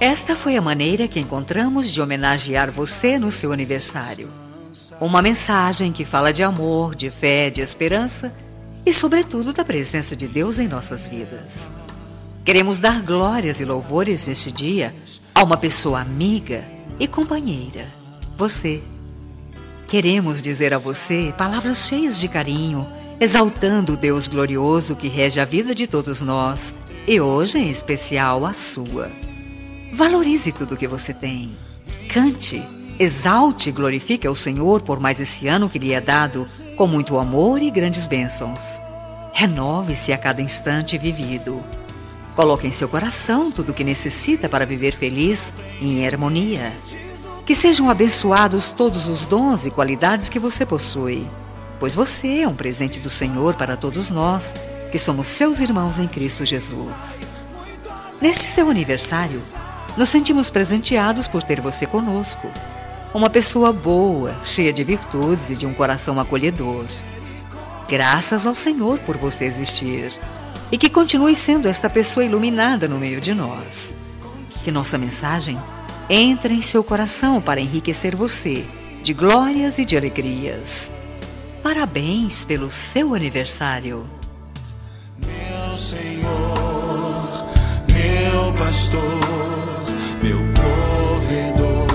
Esta foi a maneira que encontramos de homenagear você no seu aniversário. Uma mensagem que fala de amor, de fé, de esperança e, sobretudo, da presença de Deus em nossas vidas. Queremos dar glórias e louvores neste dia a uma pessoa amiga e companheira, você. Queremos dizer a você palavras cheias de carinho, exaltando o Deus glorioso que rege a vida de todos nós e hoje, em especial, a sua. Valorize tudo o que você tem. Cante, exalte e glorifique ao Senhor por mais esse ano que lhe é dado, com muito amor e grandes bênçãos. Renove-se a cada instante vivido. Coloque em seu coração tudo o que necessita para viver feliz e em harmonia. Que sejam abençoados todos os dons e qualidades que você possui, pois você é um presente do Senhor para todos nós, que somos seus irmãos em Cristo Jesus. Neste seu aniversário, nos sentimos presenteados por ter você conosco. Uma pessoa boa, cheia de virtudes e de um coração acolhedor. Graças ao Senhor por você existir. E que continue sendo esta pessoa iluminada no meio de nós. Que nossa mensagem entre em seu coração para enriquecer você de glórias e de alegrias. Parabéns pelo seu aniversário. Meu Senhor, meu pastor, meu provedor,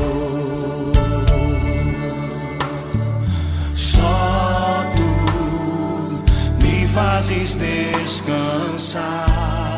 só tu me fazes descansar.